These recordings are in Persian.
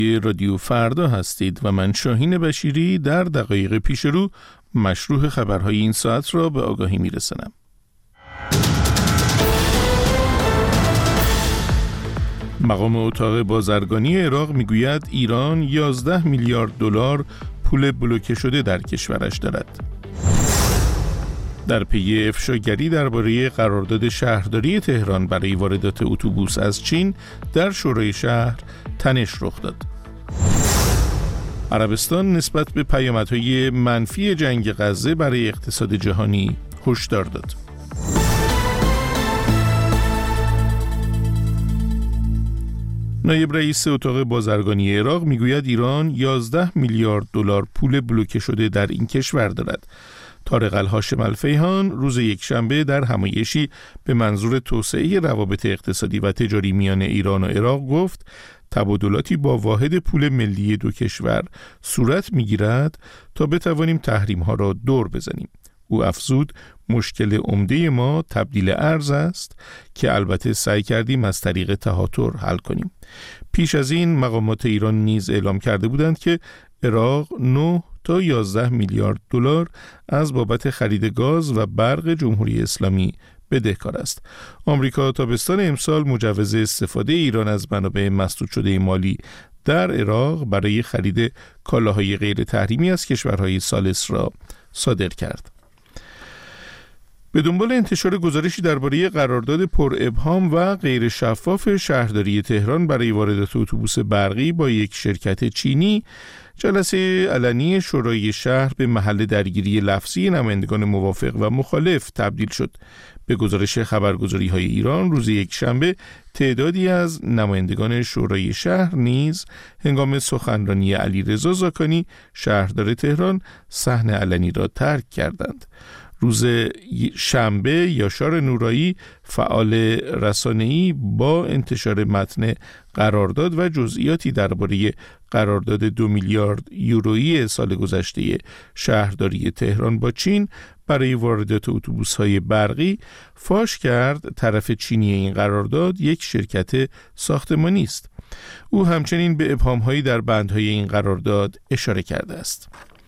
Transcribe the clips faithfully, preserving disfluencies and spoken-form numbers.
رادیو فردا هستید و من شاهین بشیری در دقایق پیش رو مشروح خبرهای این ساعت را به آگاهی میرسانم. مقام اتاق بازرگانی عراق میگوید ایران یازده میلیارد دلار پول بلوکه شده در کشورش دارد. در پی افشاگری درباره قرارداد شهرداری تهران برای واردات اتوبوس از چین در شورای شهر تنش رخ داد. عربستان نسبت به پیامدهای منفی جنگ غزه برای اقتصاد جهانی هشدار داد. نایب رئیس اتاق بازرگانی عراق میگوید ایران یازده میلیارد دلار پول بلوکه شده در این کشور دارد. طارق الهاشم الفیهان روز یکشنبه در همایشی به منظور توسعه روابط اقتصادی و تجاری میان ایران و عراق گفت تبادلاتی با واحد پول ملی دو کشور صورت میگیرد تا بتوانیم تحریم ها را دور بزنیم. او افزود مشکل عمده ما تبدیل ارز است که البته سعی کردیم از طریق تهاتر حل کنیم. پیش از این مقامات ایران نیز اعلام کرده بودند که عراق نه تا یازده میلیارد دلار از بابت خرید گاز و برق جمهوری اسلامی بدهکار است. آمریکا تابستان امسال مجوز استفاده ایران از منابع مسدود شده مالی در عراق برای خرید کالاهای غیر تحریمی از کشورهای ثالث را صادر کرد. به دنبال انتشار گزارشی درباره قرارداد پر ابهام و غیر شفاف شهرداری تهران برای واردات اتوبوس برقی با یک شرکت چینی، جلسه علنی شورای شهر به محل درگیری لفظی نمایندگان موافق و مخالف تبدیل شد. به گزارش خبرگزاری‌های ایران روز یکشنبه تعدادی از نمایندگان شورای شهر نیز هنگام سخنرانی علیرضا زاکانی شهردار تهران صحنه علنی را ترک کردند. روز شنبه یاشار نورایی فعال رسانه‌ای با انتشار متن قرارداد و جزئیاتی درباره قرارداد دو میلیارد یورویی سال گذشته شهرداری تهران با چین برای واردات اتوبوس‌های برقی فاش کرد طرف چینی این قرارداد یک شرکت ساختمانی است. او همچنین به ابهام‌هایی در بندهای این قرارداد اشاره کرده است.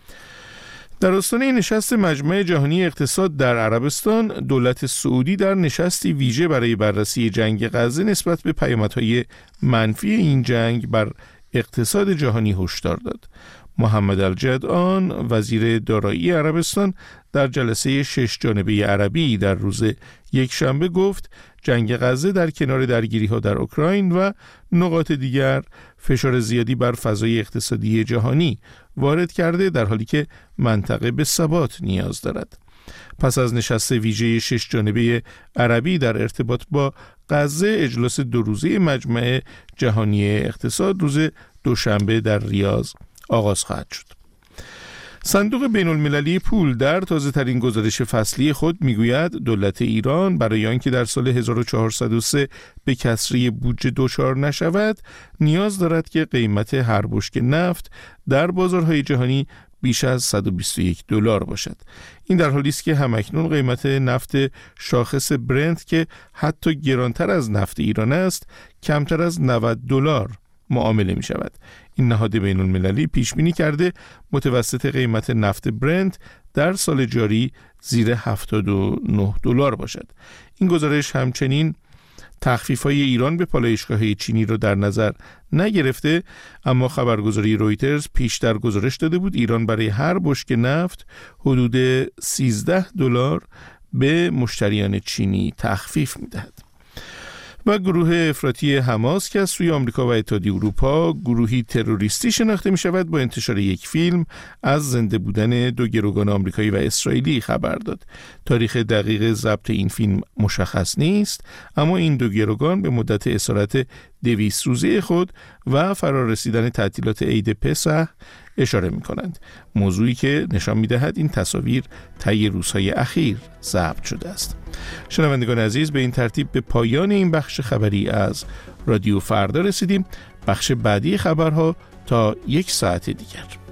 در آستانه نشست مجمع جهانی اقتصاد در عربستان، دولت سعودی در نشستی ویژه برای بررسی جنگ غزه نسبت به پیامدهای منفی این جنگ بر اقتصاد جهانی هشدار داد. محمد الجدعان وزیر دارایی عربستان در جلسه شش جانبه عربی در روز یکشنبه گفت جنگ غزه در کنار درگیری‌ها در اوکراین و نقاط دیگر فشار زیادی بر فضای اقتصادی جهانی وارد کرده در حالی که منطقه به ثبات نیاز دارد. پس از نشست ویژه شش جانبه عربی در ارتباط با غزه، اجلاس دو روزه مجمع جهانی اقتصاد روز دوشنبه در ریاض آغاز خواهد شد. صندوق بین المللی پول در تازه ترین گزارش فصلی خود میگوید دولت ایران برای آنکه در سال هزار و چهارصد و سه به کسری بودجه دچار نشود نیاز دارد که قیمت هر بشکه نفت در بازارهای جهانی بیش از صد و بیست و یک دلار باشد. این در حالی است که همکنون قیمت نفت شاخص برنت که حتی گرانتر از نفت ایران است کمتر از نود دلار معامله می شود. این نهاد بین المللی پیش بینی کرده متوسط قیمت نفت برنت در سال جاری زیر هفتاد و نه دلار باشد. این گزارش همچنین تخفیف‌های ایران به پالایشگاه‌های چینی را در نظر نگرفته، اما خبرگزاری رویترز پیشتر گزارش داده بود ایران برای هر بشکه نفت حدود سیزده دلار به مشتریان چینی تخفیف می‌دهد. و گروه افراطی حماس که از سوی آمریکا و اتحادیه اروپا گروهی تروریستی شناخته می شود با انتشار یک فیلم از زنده بودن دو گروگان آمریکایی و اسرائیلی خبر داد. تاریخ دقیق ضبط این فیلم مشخص نیست، اما این دو گروگان به مدت اسارت دویست روزه خود و فرارسیدن تعطیلات عید پسح اشاره می کنند. موضوعی که نشان می دهد این تصاویر طی روزهای اخیر ضبط شده است. شنوندگان عزیز، به این ترتیب به پایان این بخش خبری از رادیو فردا رسیدیم. بخش بعدی خبرها تا یک ساعت دیگر.